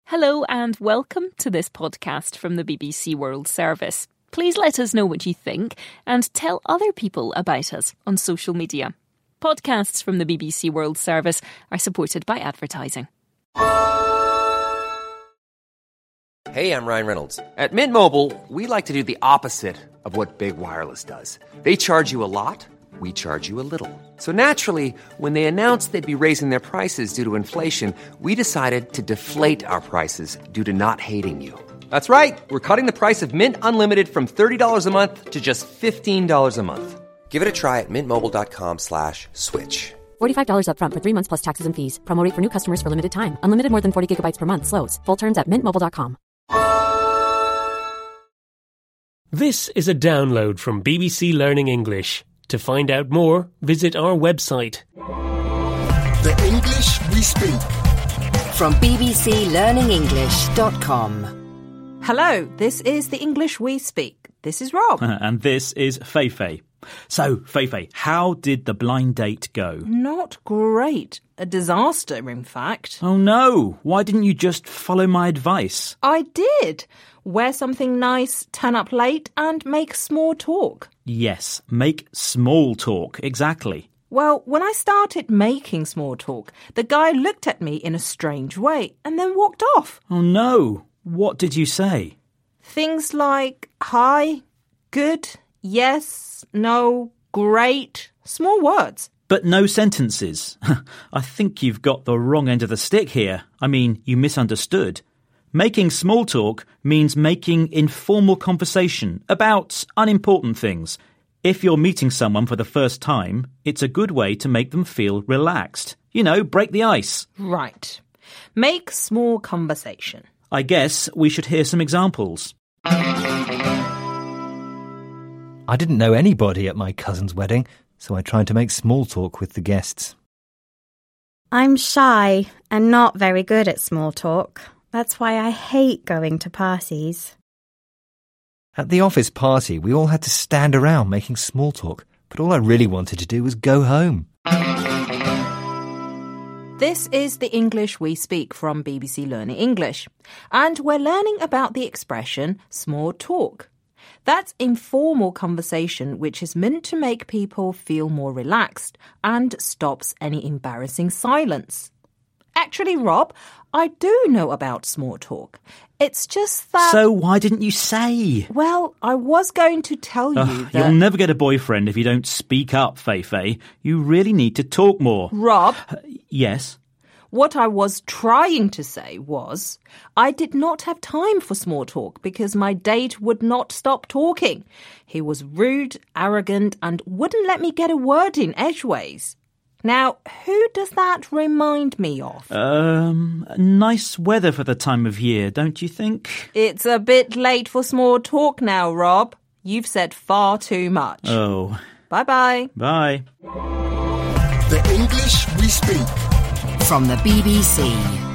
Hello and welcome to this podcast from the BBC World Service. Please let us know what you think and tell other people about us on social media. Podcasts from the BBC World Service are supported by advertising. Hey, I'm Ryan Reynolds. At Mint Mobile, we like to do the opposite of what Big Wireless does. They charge you a lot, we charge you a little. So naturally, when they announced they'd be raising their prices due to inflation, we decided to deflate our prices due to not hating you. That's right. We're cutting the price of Mint Unlimited from $30 a month to just $15 a month. Give it a try at mintmobile.com/switch. $45 up front for 3 months plus taxes and fees. Promo rate for new customers for limited time. Unlimited more than 40 gigabytes per month. Slows full terms at mintmobile.com. This is a download from BBC Learning English. To find out more, visit our website. The English we speak. From bbclearningenglish.com. Hello, this is the English we speak. This is Rob. And this is Feifei. So, Feifei, how did the blind date go? Not great. A disaster, in fact. Oh no, why didn't you just follow my advice? I did. Wear something nice, turn up late, and make small talk. Yes, make small talk, exactly. Well, when I started making small talk, the guy looked at me in a strange way and then walked off. Oh no, what did you say? Things like, hi, good, yes, no, great, small words. But no sentences. I think you've got the wrong end of the stick here. I mean, you misunderstood. Making small talk means making informal conversation about unimportant things. If you're meeting someone for the first time, it's a good way to make them feel relaxed. You know, break the ice. Right. Make small conversation. I guess we should hear some examples. I didn't know anybody at my cousin's wedding, so I tried to make small talk with the guests. I'm shy and not very good at small talk. That's why I hate going to parties. At the office party, we all had to stand around making small talk, but all I really wanted to do was go home. This is the English we speak from BBC Learning English, and we're learning about the expression small talk. That's informal conversation which is meant to make people feel more relaxed and stops any embarrassing silence. Actually, Rob, I do know about small talk. It's just that... So why didn't you say? Well, I was going to tell you that... You'll never get a boyfriend if you don't speak up, Feifei. You really need to talk more. Rob? Yes? What I was trying to say was I did not have time for small talk because my date would not stop talking. He was rude, arrogant, and wouldn't let me get a word in edgeways. Now, who does that remind me of? Nice weather for the time of year, don't you think? It's a bit late for small talk now, Rob. You've said far too much. Oh. Bye-bye. Bye. The English we speak. From the BBC.